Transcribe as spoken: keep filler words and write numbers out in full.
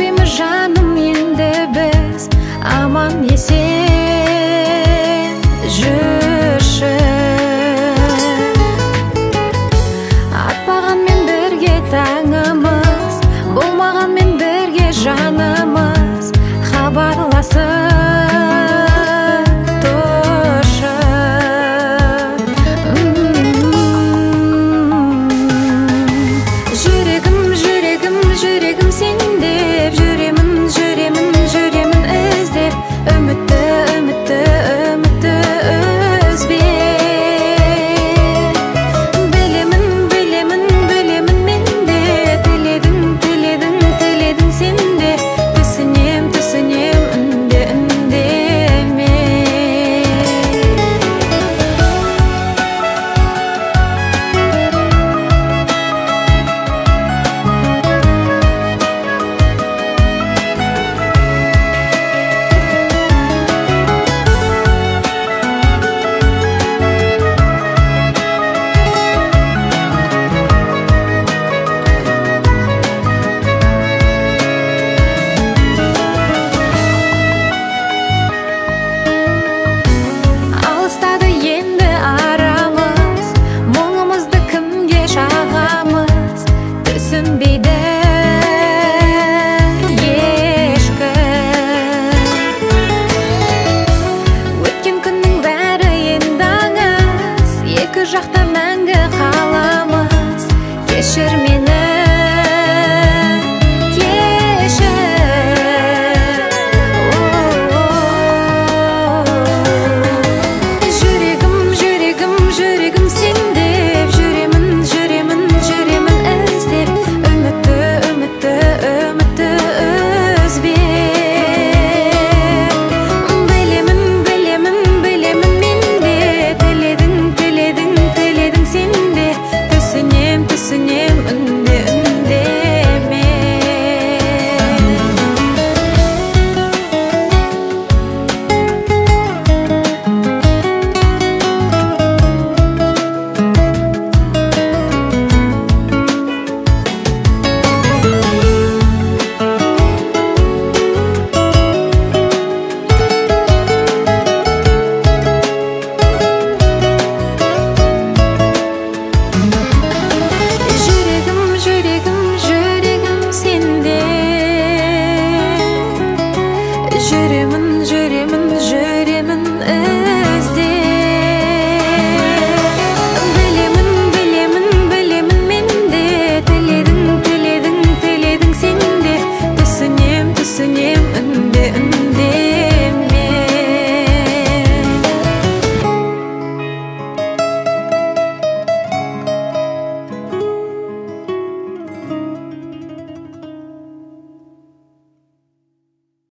Жүрміз жаным енді біз, аман есен жүрші. Атпағанмен бірге таңымыз, болмағанмен бірге жанымыз, хабарласып тұршы. Жүрегім, жүрегім, жүрегім сен деп, жүремін, жүремін, жүремін іздеп, үмітті, үмітті, үмітті үзбе. Білемін, білемін, білемін мен де, тіледің, тіледің, тіледің сен де, түсінем, түсінем үнде, үндеме. Алыстады енді арамыз, мұңымызды кімге шағамыз, түсінбейді ешкім. Өткен күннің бәрі енді аңыз, екі жақта мәңгі қаламыз. Кешір мені, кешір. Жүрегім, жүрегім, жүрегім сен деп, жүремін, жүремін, жүремін іздеп, үмітті, үмітті, үмітті үзбе. Білемін, білемін, білемін мен де, тіледің, тіледің, тіледің сен де, түсінем, түсінем үнде, үндеме. Жүрегім, жүрегім, жүрегім сен де, жүремін,